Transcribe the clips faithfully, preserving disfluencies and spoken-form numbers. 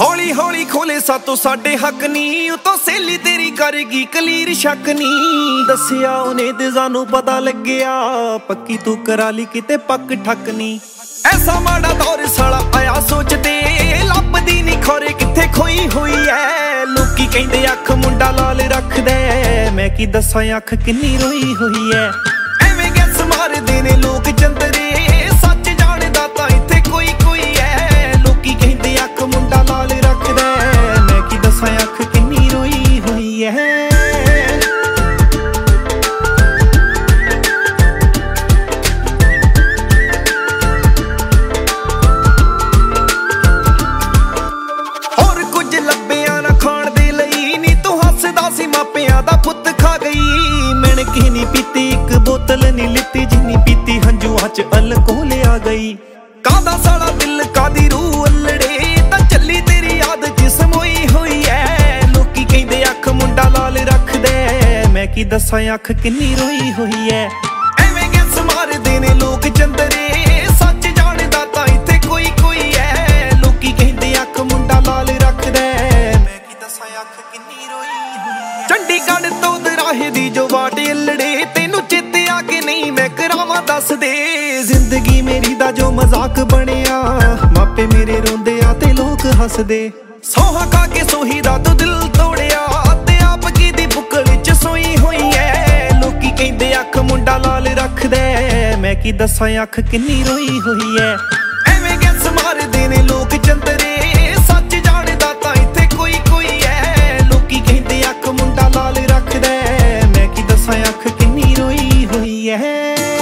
ਹੌਲੀ ਹੌਲੀ ਖੋਲੇ ਸਾਤੋਂ ਸਾਡੇ ਹੱਕ ਨੀ, ਉਤੋਂ ਸਹੇਲੀ ਤੇਰੀ ਕਰੇਗੀ ਕਲੀਰ ਸ਼ੱਕ ਨੀ। ਦੱਸਿਆ ਉਹਨੇ ਤੇ ਸਾਨੂੰ ਪਤਾ ਲੱਗਿਆ, ਪੱਕੀ ਤੂੰ ਕਰਾ ਲਈ ਕਿਤੇ ਪੱਕ ਠੱਕ ਨੀ। ਐਸਾ ਮਾੜਾ ਦੌਰ ਸਾਲਾ ਆਇਆ ਸੋਚਦੇ, ਲੱਭਦੀ ਨੀ ਖੋਰੇ ਕਿੱਥੇ ਖੋਈ ਹੋਈ ਐ। ਲੋਕੀ ਕਹਿੰਦੇ ਅੱਖ ਮੁੰਡਾ ਲਾਲ ਰੱਖਦਾ, ਮੈਂ ਕੀ ਦੱਸਾਂ ਅੱਖ ਕਿੰਨੀ ਰੋਈ ਹੋਈ ਐ। ਐਵੇਂ ਗੈਸ ਮਾਰਦੇ ਨੇ ਲੋਕ ਚੰਦਰੇ, ਸੱਚ ਜਾਣਦਾ ਤਾਂ ਇੱਥੇ ਕੋਈ ਕੋਈ ਐ। ਲੋਕੀ ਕਹਿੰਦੇ ਅੱਖ ਮੁੰਡਾ ਲਾਲ ਰੱਖਦਾ, ਮੈਂ ਕੀ ਦੱਸਾਂ ਅੱਖ ਕਿੰਨੀ ਰੋਈ ਹੋਈ ਐ। ਮਾਪਿਆਂ ਦਾ ਪੁੱਤ ਖਾ ਗਈ, ਮੈਨ ਕੀ ਨੀ ਪੀਤੀ ਇੱਕ ਬੋਤਲ ਨੀ ਲਿੱਤੀ, ਜਿੰਨੀ ਪੀਤੀ ਹੰਝੂਆਂ ਚ ਅਲਕੋਹਲ ਆ ਗਈ। ਕਾਦਾ ਸਾਲਾ ਦਿਲ ਕਾਦੀ ਰੂਹ ਅਲੜੇ, ਤਾਂ ਚੱਲੀ ਤੇਰੀ ਯਾਦ ਜਿਸਮ ਹੋਈ ਹੋਈ ਐ। ਲੋਕੀ ਕਹਿੰਦੇ ਅੱਖ ਮੁੰਡਾ ਲਾਲ ਰੱਖਦਾ, ਮੈਂ ਕੀ ਦੱਸਾਂ ਅੱਖ ਕਿੰਨੀ ਰੋਈ ਹੋਈ ਐ। ਐਵੇਂ ਗੈਸ ਮਾਰਦੇ ਨੇ ਲੋਕ ਚੰਦਰੇ, ਸੱਚ ਜਾਣਦਾ ਤਾਂ ਇੱਥੇ ਕੋਈ ਕੋਈ ਐ। ਲੋਕੀ ਕਹਿੰਦੇ ਅੱਖ ਮੁੰਡਾ ਲਾਲ ਰੱਖਦਾ, ਮੈਂ ਕੀ ਦੱਸਾਂ ਅੱਖ ਕਿੰਨੀ ਰੋਈ ਹੋਈ ਐ। ਚੰਡੀਗੜ੍ਹ ਤੋਂ ਦਰਾਹੇ ਦੀ ਜੋ ਵਾਟ ਅਲੜੇ, ਤੈਨੂੰ ਚੇਤੇ ਆ ਕੇ ਨਹੀਂ ਮੈਂ ਕਰਾਵਾਂ ਦੱਸ ਦੇ। ਜ਼ਿੰਦਗੀ ਮੇਰੀ ਦਾ ਜੋ ਮਜ਼ਾਕ ਬਣਿਆ, ਮਾਪੇ ਮੇਰੇ ਰੋਂਦੇ ਆ ਤੇ ਲੋਕ ਹੱਸਦੇ। ਸੋਹਾ ਖਾ ਕੇ ਸੋਹੀ ਦਾ ਤੂੰ ਦਿਲ ਤੋੜਿਆ, ਤੇ ਆਪ ਕੀ ਦੀ ਬੁੱਕਲ ਵਿੱਚ ਸੋਈ ਹੋਈ ਐ। ਲੋਕੀ ਕਹਿੰਦੇ ਅੱਖ ਮੁੰਡਾ ਲਾਲ ਰੱਖਦਾ, ਮੈਂ ਕੀ ਦੱਸਾਂ ਅੱਖ ਕਿੰਨੀ ਰੋਈ ਹੋਈ ਐ। ਐਵੇਂ ਗੈਸ ਮਾਰਦੇ ਨੇ ਲੋਕ ਚੰਦਰੇ, ਸੱਚ ਜਾਣਦਾ ਤਾਂ ਇੱਥੇ ਕੋਈ ਕੋਈ ਐ। ਲੋਕੀ ਕਹਿੰਦੇ ਅੱਖ ਮੁੰਡਾ ਲਾਲ ਰੱਖਦਾ, ਮੈਂ ਕੀ ਦੱਸਾਂ ਅੱਖ ਕਿੰਨੀ ਰੋਈ ਹੋਈ ਐ।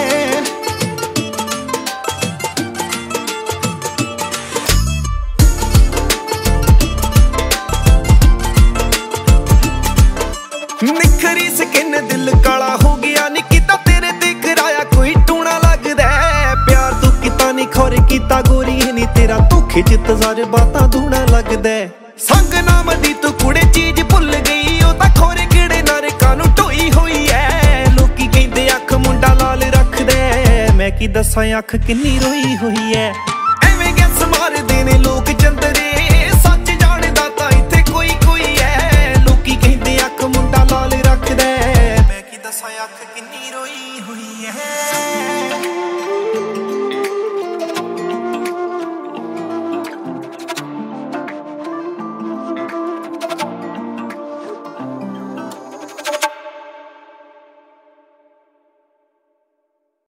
ਨਿਖਰੀ ਸਕਿਨ ਦਿਲ ਕਾਲਾ ਹੋ ਗਿਆ, ਨੀ ਕੀਤਾ ਤੇਰੇ ਤੇ ਕਰਾਇਆ ਕੋਈ ਟੂਣਾ ਲੱਗਦਾ। ਪਿਆਰ ਤੂੰ ਕੀਤਾ ਨੀ ਖੋਰੇ ਕੀਤਾ ਗੋਰੀ ਨੀ, ਤੇਰਾ ਧੋਖੇ ਚ ਤਜਰਬਾਤਾਂ ਧੂਣਾ ਲੱਗਦਾ। ਸੰਗ ਨਾਮ ਦੀ ਤੂੰ ਕੁੜੇ ਚੀਜ਼ ਭੁੱਲ ਗਈ, ਉਹ ਤਾਂ ਖੋਰੇ ਕਿਹੜੇ ਨਰਕਾਂ ਨੂੰ ਢੋਈ ਹੋਈ ਐ। ਲੋਕੀ ਕਹਿੰਦੇ ਅੱਖ ਮੁੰਡਾ ਲਾਲ ਰੱਖਦਾ, ਮੈਂ ਕੀ ਦੱਸਾਂ ਅੱਖ ਕਿੰਨੀ ਰੋਈ ਹੋਈ ਐ। ਐਵੇਂ ਗੈਸ ਮਾਰਦੇ ਨੇ ਲੋਕ ਚੰਦਰੇ,